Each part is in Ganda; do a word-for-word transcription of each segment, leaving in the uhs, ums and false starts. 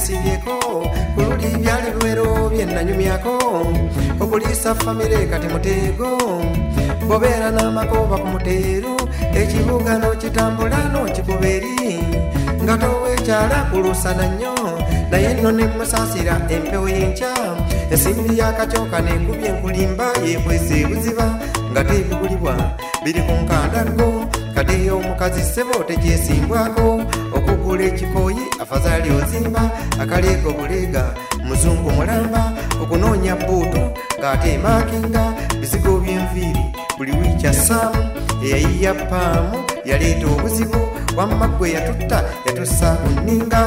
byesibyeko kululi byali luwero byennanyumyako okulisa famire kati mutego bobeera n'amagoba ku muteero ekibuga n'okitambula n'okikuberi nga toweekyala kulusana nnyo naye nno ne musaasira empewo y'enkya ensimbi y'akacooka n'ekubye enkulimba yeekwese ebuziba nga teebigulibwa biri ku nkandago kati omukazi ssebo tekyesimbwako okugula ekikooyi afazaali ozimba akaleega obuleega muzungu mulamba okunoonya buutu ng'ate maakinga bisigo by'enviiri buli wiiki assaamu eyayiya paamu yaleeta obuzibu wamma gwe yatutta yatussa ku nninga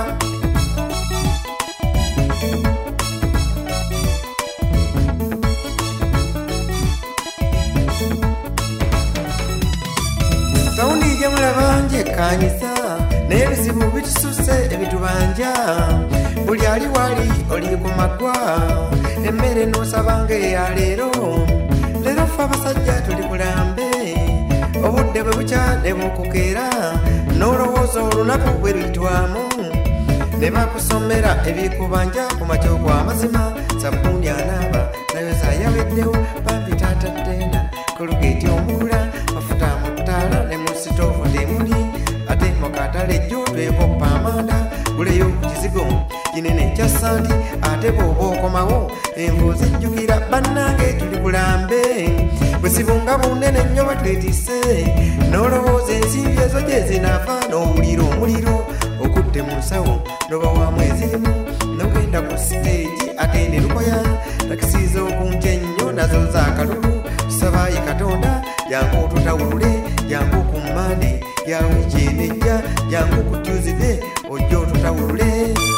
tawundi gye mulabanje ekkaanyisa naye ebizibu bitususe ebitubanja buli ali wali oli ku maggwa emmere n'osabanga eya leero leero ffe abasajja tuli kulambe obudde bwe bukya ne bukukeera n'olowooza olunaku bwe luyitwamu ne bakusomera ebikubanja ku makyo kw'amazima sabbuuni anaaba nayo zaayaweddewo bambi taata ttenda kolugeeti omuula mafuta mu ttaala ne mu sitoovu temuli ate mu katale jjo twekoppa amanda guleyo ku kizigo kinene ekya santi ate bw'oba okomawo envu zijjukira bannange tuli kulambe buzibu nga bunene nnyo batwetise n'olowooza ensimbi ezo gye zinaava n'owulira omuliro okutte mu nsawo n'obawaamu ezirimu n'ogenda ku siteegi ate ne lukoya takisi z'okunja ennyo nazo zaakalulu tusabaayi katonda jangu otutawulule jangu ku mmande ya wiiki enejja jangu ku tyuzide ojja otutawulule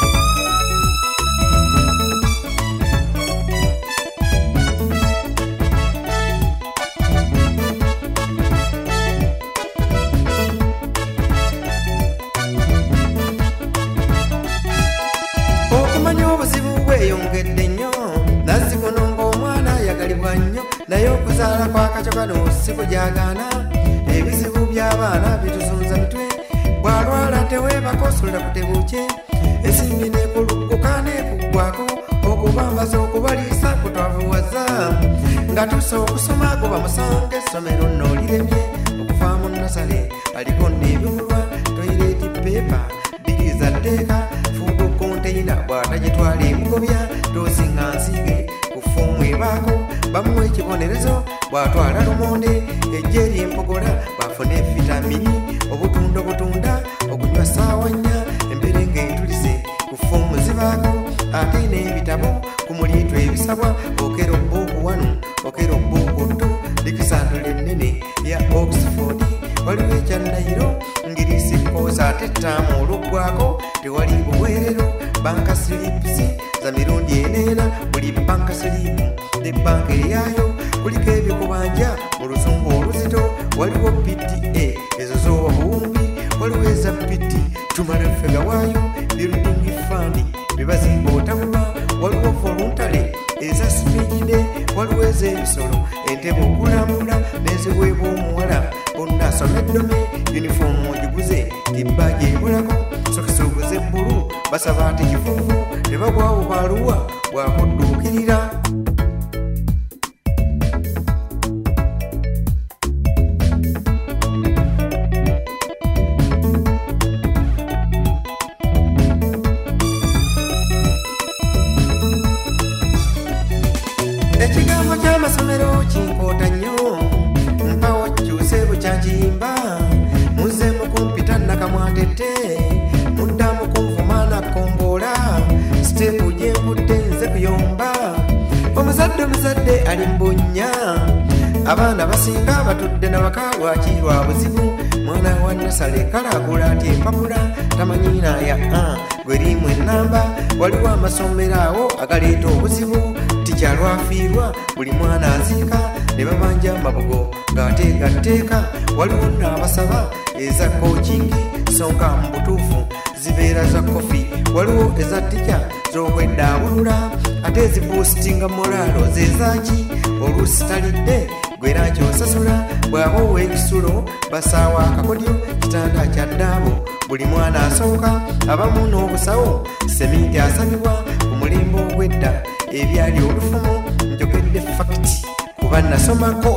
bweyongedde nnyo nazzikono ng'omwana ayagalibwa nnyo naye okuzaala kw'akacoka n'osiku gyagaana ebizibu by'abaana bituzunza mitwe bw'alwala teweebako osulira kutebuukye ensimbi n'ekulugguka n'ekuggwako okubambaza okubaliisa kutwavuwaza nga tusa okusoma kuba musange essomero nnooliremye okuvaamu nasale aliko n'ebibulwa toyireti peepa bbiri za ddeeka fuudu konteyina bw'atagitwala emugobya tozinga nsige ku foomu ebaako bamuwa ekibonerezo bw'atwala lumonde ejje ery'empogola bw'afuna vitamini obutunda obutunda okunywa saawa nnya embere ng'entulise ku foomu zibaako ate n'ebitabo ku muliitwa ebisabwa okera obbuuku wanu okera obbuuku ttu likisandula ennene ya oxford waliwo ekya nayiro ngiriisi kooza ate ttaamu oluggwako tewali buweerero banka silipusi za mirundi eneena buli banka silipu ne banka eyaayo kuliko ebikubanja mu luzungu oluzito waliwo P T A ezo z'owa buwumbi waliwo eza P T tumala ffega waayo building fund bebazimba otabulwa waliwo voluntary eza smijide waliwo ez'ebisolo entebe okulamula n'eziweebwa omuwala bonna asoma eddome yunifoomu ogiguze tibbaji ebulako sokisi oguze bbulu basaba ati kifuufu ne bagwawo baaluwa bwakudduukirira ekigambo ky'amasomero kinkoota nnyo mpawo kyuse bukyakiyimba muze mukumpita nakamwatete muddamu kunvuma nakomboola siteepu gye nkudde nze kuyomba omuzadde omuzadde ali mbunnya abaana basinga batudde nabaka lwaki lwa buzibu mwana wa nasale kalagula ati empapula tamanyiina ya a gwerimu ennamba waliwo amasomero awo agaleeta obuzibu tikyalwafiirwa buli mwana aziika ne babanja mabugo ng'ateekateeka waliwo n'abasaba eza kokingi sonka mu butuufu zibeera za kofi waliwo eza tica z'okweddaabulula ate ezibuusitinga moraalo zezaki oluusi talidde gwera nkyosasula bw'aba ow'ekisulo basaawa akakodyo kitanda kya ddaabo buli mwana asooka abamu n'obusawo seminti asabibwa ku mulembe ogw'edda ebyali olufumo njogedde fakiti kuba nasomako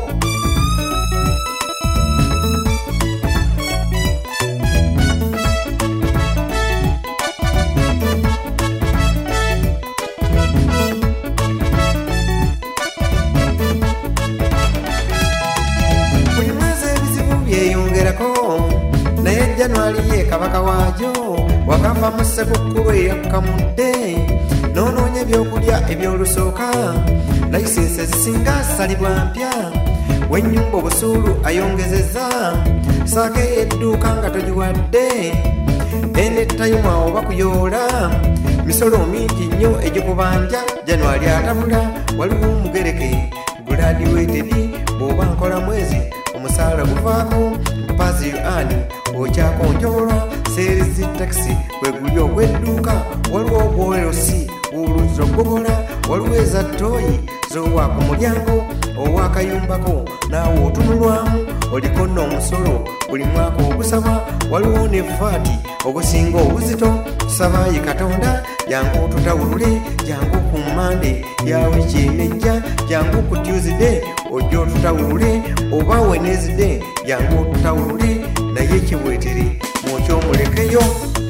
naye Januari ye kabaka waajo wakava mu ssekukkulu eyakkamudde n'onoonya ebyokulya ebyolusooka layisensi ezisinga asalibwa mpya w'ennyumba obusuulu ayongezezza saako ey'edduuka nga togiwadde enettayuma oba kuyoola misolo mingi nnyo egikubanja Januari atabula waliwo omugereke guladiwetedi bw'oba nkola mwezi omusaala guvaako mpazi ani okyakonjoolwa seerizi takisi kweguli ogw'edduuka waliwo obwolerosi w'oluzira ogogola waliwo eza ttooyi z'owa ku mulyango ow'akayumbako naawe otunulwamu oliko n'omusolo buli mwaka ogusaba waliwo ne vaati ogusinga obuzito tusabaayi katonda jangu tutawulule jangu ku mmande ya wiiki enejja jangu ku tuesday ojja otutawulule oba wenezide jangu otutawulule naye kibwetere mwokyomulekeyo